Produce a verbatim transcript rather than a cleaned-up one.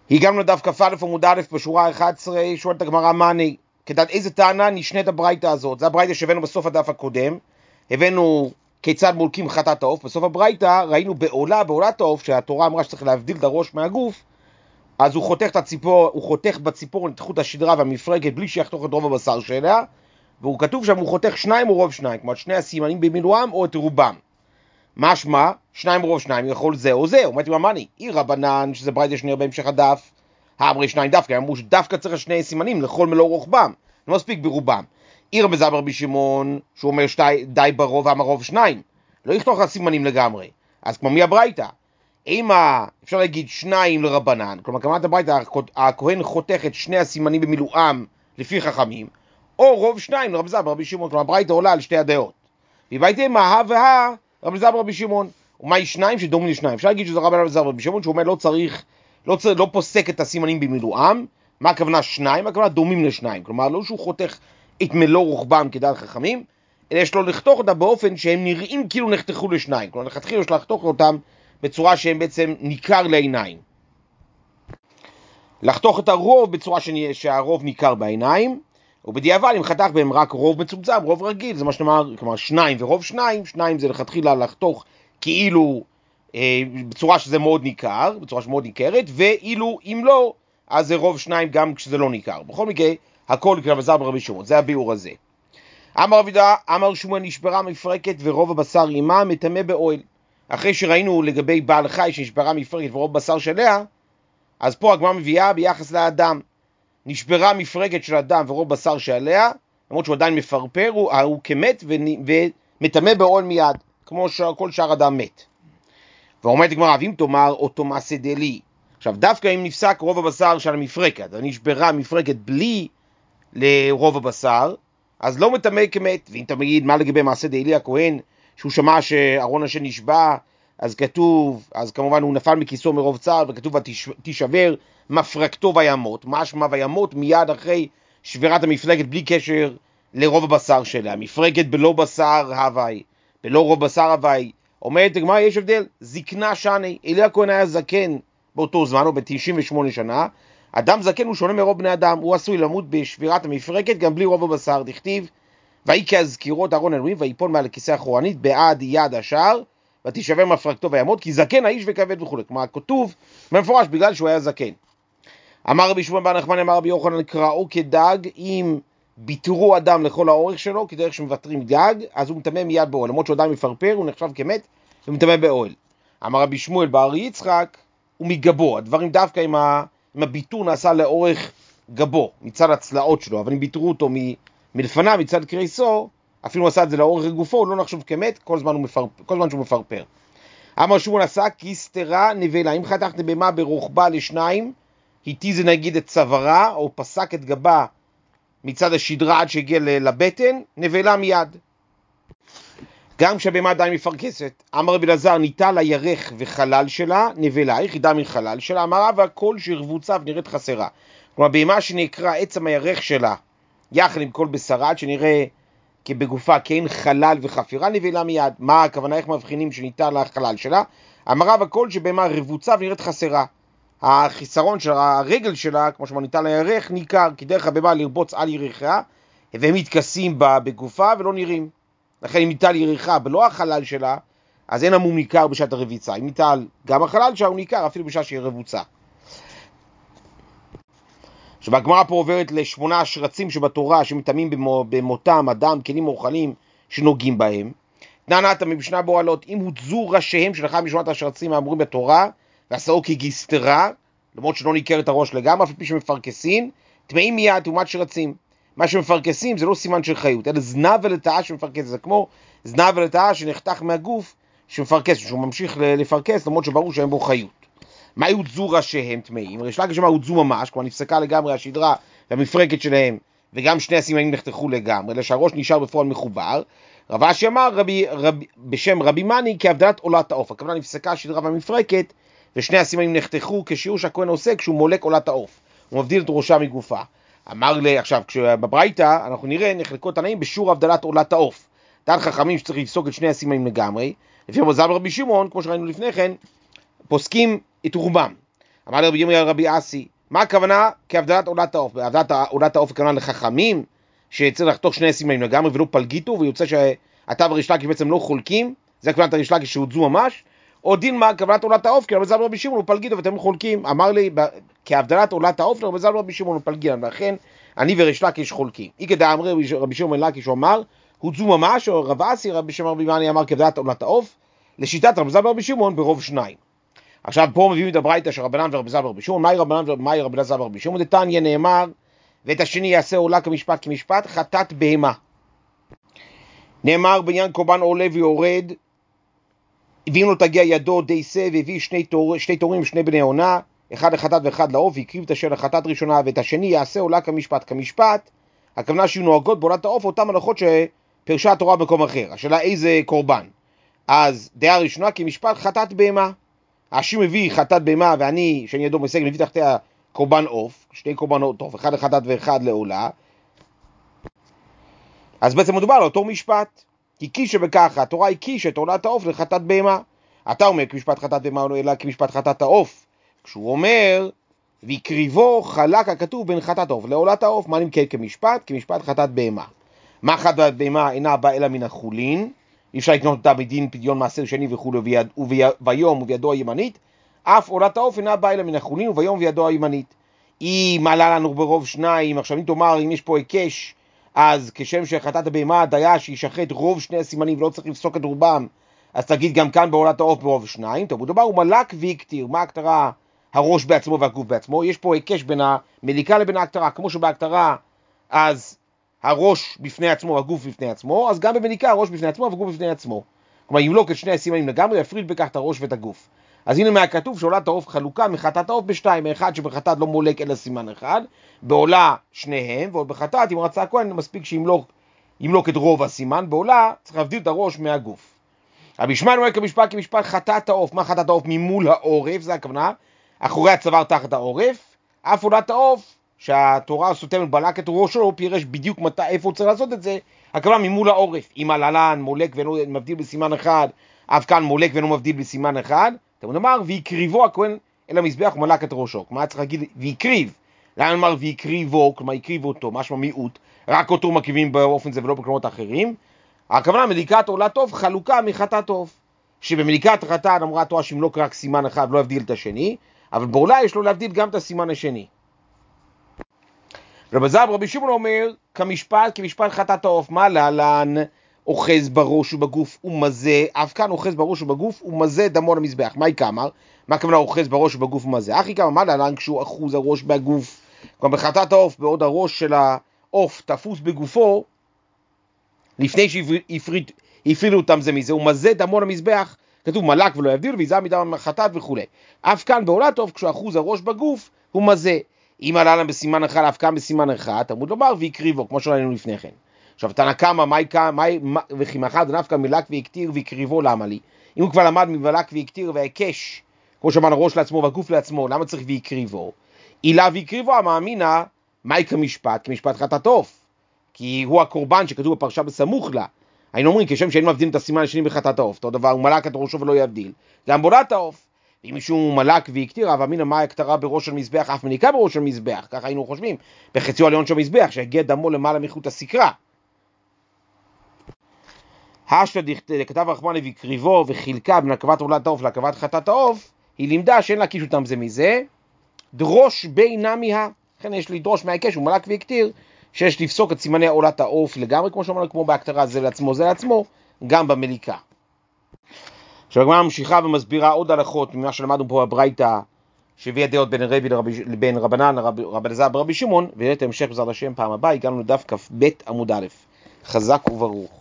הגענו לדף כ"א עמוד א' בשורה אחת עשרה, שואלת הגמרא מאני, כדעת איזה טענה נשנית הברייתא הזאת? זה הברייתא שהבאנו בסוף הדף הקודם, הבאנו כיצד מולקים חטאת העוף, בסוף הברייתא ראינו בעולה, בעולת העוף, שהתורה אמרה שצריך להבדיל את הראש מהגוף, אז הוא חותך את הציפור, הוא חותך בציפור את חוט השדרה והמפרקת בלי שיחתוך את רוב הבשר שלה, והוא כתוב שם הוא חותך שניים או רוב שניים, כלומר שני הסימנים במילואם או את רובם. משמע, שניים או רוב שניים יכול זה או זה, אומרת עם מאני, אי רבנן, שזה ברייתא שנראה בהמשך הדף, האמרי שניים דווקא, אמרו שדווקא צריך שני סימנים לכל מלוא רוחבם, לא מספיק ברובם. עיר בזבר רבי שמעון, שהוא אומר שתי, די ברוב, ואמר רוב שניים, לא יכתוך הסימנים לגמרי, אז כמו מי הברייתא? אם אפשר להגיד שניים לרבנן, כלומר כמובן הברייתא, הכהן חותך את שני הסימנים במילואם לפי חכמים, או רוב שניים לרבי זבר רבי שמעון, כלומר הברייתא עולה על שתי הדעות. והבאתי מה הא והא רבי זבר רבי שמעון, ומהי שניים שדומים לשניים? אפשר להגיד שזה רבי זבר רבי שמעון, שהוא אומר לא צריך, לא, צריך, לא פוסק את הסימנים במילואם. מה הכוונה שניים? הכוונה דומים לשניים, כלומר לא שהוא חותך את מלוא רוחבם כדעת חכמים, אלא יש לו לחתוך אותם באופן שהם נראים כאילו נחתכו לשניים, כלומר לכתחילה יש לחתוך אותם בצורה שהם בעצם ניכר לעיניים. לחתוך את הרוב בצורה שהרוב ניכר בעיניים, ובדיעבד אם חתך בהם רק רוב מצומצם, רוב רגיל, זה מה שנאמר, כלומר שניים ורוב שניים, שניים זה לכתחילה לחתוך כאילו אה, בצורה שזה מאוד ניכר, בצורה שמאוד ניכרת, ואילו אם לא, אז זה רוב שניים גם כשזה לא ניכר. בכל מקרה, הכל כרבי זבר ברבי שמעון, זה הביאור הזה. אמר רבי יהודה, אמר שמואל נשברה מפרקת ורוב הבשר עימה מטמא באוהל. אחרי שראינו לגבי בעל חי שנשברה מפרקת ורוב בשר שליה, אז פה הגמרא מביאה ביחס לאדם. נשברה מפרקת של אדם ורוב בשר שעליה, למרות שהוא עדיין מפרפר, הוא, הוא כמת ומטמא באוהל מיד, כמו כל שאר אדם מת. ואומרת הגמרא, ואם תאמר אותו מעשה דלי, עכשיו דווקא אם נפסק רוב הבשר של המפרקת, ונשברה מפרקת בלי לרוב הבשר, אז לא מטמא כמת. ואם תגיד מה לגבי מעשה דלי הכהן, שהוא שמע שארון השם נשבע, אז כתוב, אז כמובן הוא נפל מכיסו מרוב צער, וכתוב ותישבר מפרקתו וימות, משמע וימות מיד אחרי שבירת המפלגת בלי קשר לרוב הבשר שלה. מפרקת בלא בשר הווי, בלא רוב בשר הווי. אומרת הגמרא, יש הבדל, זקנה שני, אלי הכהן היה זקן באותו זמן, או ב-תשעים ושמונה שנה, אדם זקן הוא שונה מרוב בני אדם, הוא עשוי למות בשבירת המפרקת גם בלי רוב הבשר, דכתיב, ויהי כהזכירות ארון אלוהים, ויפול מעל הכיסא האחורנית בעד יד השער, ותישבר מפרקתו וימות, כי זקן האיש וכבד וכו'. כלומר, כתוב במפורש בגלל שהוא היה זקן. אמר רבי שמעון בר נחמני, אמר רבי יוחנן, קראו כדג, אם ביטרו אדם לכל האורך שלו, כדרך שמבטרים דג, אז הוא מטמא מיד באוהל. למרות שהוא עדיין מפרפר, הוא נחשב כמת, הוא מטמא באוהל. אמר רבי שמואל בר יצחק, הוא מגבו. הדברים דווקא עם, ה... עם הביטור נעשה לאורך גבו, מצד הצלעות שלו, אבל אם ביטרו אותו מ... מלפניו, מצד קריסו, אפילו הוא עשה את זה לאורך גופו, הוא לא נחשב כמת, כל זמן, הוא מפרפר, כל זמן שהוא מפרפר. אמר שמואל עשה כסתרה נבלה, אם חתכת בהמה ברוחבה לשניים, התיז נגיד את צווארה, או פסק את גבה מצד השדרה עד שהגיע לבטן, נבלה מיד. גם כשהבהמה עדיין מפרכסת, אמר רבי אלעזר, ניטל הירך וחלל שלה, נבלה, היחידה מחלל שלה, אמרה והכל שרבוצה ונראית חסרה. כלומר, בהמה שנקרא עצם הירך שלה, יחד עם כל בשרה, שנראה כבגופה כן חלל וחפירה, נבלה מיד. מה הכוונה, איך מבחינים שניטל החלל שלה? אמרה והכל שבהמה רבוצה ונראית חסרה. החיסרון של הרגל שלה, כמו שמניטל הירך, ניכר, כי דרך הבהמה לרבוץ על ירכה, והם מתכסים בגופה ולא נראים. לכן אם ניטל ירחה בלא החלל שלה, אז אין המום ניכר בשעת הרביצה. אם ניטל גם החלל שלה, הוא ניכר אפילו בשעה שהיא רבוצה. שבגמרא פה עוברת לשמונה שרצים שבתורה שמטמאים במותם אדם, כלים מאוכלים שנוגעים בהם. תנענת מבשנה בועלות, אם הוצזו ראשיהם של אחד משמונת השרצים האמורים בתורה, ועשאו כגסתרה, למרות שלא ניכר את הראש לגמרי, אף על פי שמפרקסים, טמאים מיד תאומת שרצים. מה שמפרקסים זה לא סימן של חיות, אלא זנב ולטאה שמפרקס, זה כמו זנב ולטאה שנחתך מהגוף שמפרקס, שהוא ממשיך לפרקס, למרות שברור שאין בו חיות. מה הוצזו ראשיהם טמאים? ריש לקיש אמר הוצזו ממש, כלומר נפסקה לגמרי השדרה והמפרקת שלהם, וגם שני הסימנים נחתכו לגמרי, אלא שהראש נשאר בפועל מחובר. רב אשי אמר רבי, רבי, בשם רבי מאני כהבדלת עולת העוף, הכוונה נפסקה השדרה והמפרקת, ושני הסימנים נחתכו כשיעור שהכהן עושה כשהוא מולק עולת העוף, הוא מבדיל את ראשה מגופה. אמר לי, עכשיו, כשבברייתא אנחנו נראה נחלקות תנאים בשיעור הבדלת עולת העוף. דעת חכמים שצריך לפסוק את שני הסימנים לגמרי, לפי רבי זבר רבי שמעון, כמו שראינו לפני כן, פוסקים את רובם. אמר לרבי ירמיה רבי אסי, מה הכוונה כהבדלת עולת העוף? בהבדלת עולת העוף הכוונה לחכמים, שצריך לחתוך שני סימנים לגמרי ולא פלגיתו, ויוצא שאתה וריש לקיש בעצם לא חולקים, זה הכוונת הריש לקיש שהודזו ממש, או דין מה כוונת עולת העוף, כי רבי זלמן ורבי שמעון הוא פלגיתו ואתם חולקים. אמר לי, כהבדלת עולת העוף, רבי זלמן ורבי שמעון הוא פלגיתו, ולכן אני וריש לקיש חולקים. אי כדאי אמרי רבי שמעון בן לקיש, הוא אמר, הודזו ממש, או רב אסי רבי שמעון רבי מני אמר כהבדלת עולת העוף, לשיטת רבי זלמן ורבי שמעון ברוב שניים. עכשיו פה מביאים את הברייתא של רבנן ורבי זלמן ורבי שמעון, מהי רבנן ומהי רבי זלמן ורבי שמעון? דתניא נאמר, ואת השני יעשה עולה כמשפט כמשפט, חטאת בהמה. נאמר בעניין קורבן עולה ויורד, ואם לא תגיע ידו דייסה, והביא שני, תור, שני תורים ושני בני עונה, אחד לחטאת ואחד לעוף, והקריב את השל לחטאת ראשונה, ואת השני יעשה עולה כמשפט כמשפט. הכוונה שיהיו נוהגות בעולת העוף אותם הלכות שפרשה התורה במקום אחר. השאלה איזה קורבן? אז דעה ראשונה כמשפט חטאת בהמה. השם מביא חטאת בהמה, ואני, שאני ידו מסגל, מביא תחתיה קורבן עוף, שני קורבנות עוף, אחד לחטאת ואחד לעולה. אז בעצם מדובר על אותו משפט, כי קישה בככה, התורה הקישה את עולת העוף לחטאת בהמה. אתה אומר כמשפט חטאת בהמה, אלא כמשפט חטאת העוף. כשהוא אומר, ויקריבו חלק הכתוב בין חטאת העוף לעולת העוף, מה נמכר כמשפט? כמשפט חטאת בהמה. מה חטאת בהמה אינה באה אלא מן החולין, אי אפשר לקנות אותה בדין פדיון מעשר שני וכו' וביום ובידו הימנית, אף עולת העוף אינה באה אלא מן החולין וביום ובידו הימנית. היא מעלה לנו ברוב שניים. עכשיו אם תאמר, אם יש פה היקש, אז כשם שחטאת הבהמה דיה שישחט רוב שני הסימנים ולא צריך לפסוק את רובם, אז תגיד גם כאן בעולת העוף ברוב שניים. טוב, הוא דבר, הוא מלק והקטיר. מה ההקטרה? הראש בעצמו והגוף בעצמו. יש פה היקש בין המליקה לבין ההקטרה, כמו שבהקטרה אז הראש בפני עצמו והגוף בפני עצמו, אז גם במליקה הראש בפני עצמו והגוף בפני עצמו. כלומר, ימלוק את שני הסימנים לגמרי, יפריד בכך את הראש ואת הגוף. אז הנה מהכתוב שעולת העוף חלוקה מחטאת העוף בשתיים, אחד שבחטאת לא מולק אלא סימן אחד, בעולה שניהם, ועוד בחטאת אם רצה הכהן מספיק שימלוק ימלוק את רוב הסימן, בעולה צריך להבדיל את הראש מהגוף. רבי ישמעאל אומר כמשפט כמשפט חטאת העוף. מה חטאת העוף? ממול העורף, זה הכוונה, אחורי הצוואר תחת העורף. אף עולת העוף שהתורה סותמת בלק את ראשו, לא פירש בדיוק מתי, איפה הוא צריך לעשות את זה, הכוונה ממול העורף. אם הללן מולק ואינו מבדיל בסימן אחד, אף כאן מולק ואינו מבדיל בסימן אחד, אתה אומר, ויקריבו הכהן אל המזבח ומלק את ראשו. כלומר, צריך להגיד, ויקריב. למה נאמר ויקריבו? כלומר, יקריבו אותו, משמע מיעוט, רק אותו מקריבים באופן זה ולא בקרמות אחרים. הכוונה, מליקת עולת עוף חלוקה מחטאת עוף. שבמליקת חטאת אמרה התורה שימלוק רק סימן אחד ולא יבדיל את השני, אבל בעולה יש לו להבדיל גם את הסימן השני. רבי זלמן ורבי שמעון אומר, כמשפט, כמשפט חטאת העוף, מה להלן? אוחז בראש ובגוף ומזה, אף כאן אוחז בראש ובגוף ומזה דמו למזבח. מה היא אמר? מה הכוונה אוחז בראש ובגוף ומזה? אחי כמה, מה להלן כשהוא אחוז הראש בגוף? כלומר בחטאת העוף, בעוד הראש של העוף תפוס בגופו, לפני שהפרידו אותם זה מזה, ומזה דמו למזבח, כתוב מלק ולא יבדיל, ויזע מדם חטאת וכו'. אף כאן בעולת העוף, כשהוא אחוז הראש בגוף, הוא מזה. אם עלה בסימן אחד, אף כאן בסימן אחד, תמוד לומר ויקריבו, כמו שראינו לפני כן. עכשיו, תנא קמא, מהי, וכי מאחר דנפקא מלק ויקטיר ויקריבו, למה לי? אם הוא כבר למד ממלק ויקטיר והיקש, כמו שאמרנו, הראש לעצמו והגוף לעצמו, למה צריך ויקריבו? אילה ויקריבו, המאמינה, מהי כמשפט? כמשפט חטאת עוף. כי הוא הקורבן שכתוב בפרשה בסמוך לה. היינו אומרים, כשם שאין מבדילים את הסימן השני בחטאת העוף, אותו דבר, הוא מלק את ראשו ולא יבדיל. גם בעולת העוף. ואם מישהו מלק ויקטיר, אבל אמינא מה הקטרה בראש של מזבח, אף מניקה בראש של מזבח, ככה היינו חושבים, בחציו העליון של מזבח, שהגיע דמו למעלה מחוט הסקרה. השתא כתב רחמנא ויקריבו וחילקה בין הקרבת עולת העוף להקרבת חטאת העוף, היא לימדה שאין להקיש אותם זה מזה, דרוש בינה מיה, לכן יש לדרוש מההיקש, הוא מלק ויקטיר, שיש לפסוק את סימני עולת העוף לגמרי, כמו שאומרנו, כמו בהקטרה זה לעצמו זה לעצמו, גם במליקה. עכשיו הגמרא ממשיכה ומסבירה עוד הלכות ממה שלמדנו פה בברייתא, שהביאה דעות בין רבי לבין רבנן, רבי אלעזר ברבי שמעון, ויהיה את המשך בעזרת השם פעם הבאה. הגענו לדף כ"ב עמוד א'. חזק וברוך.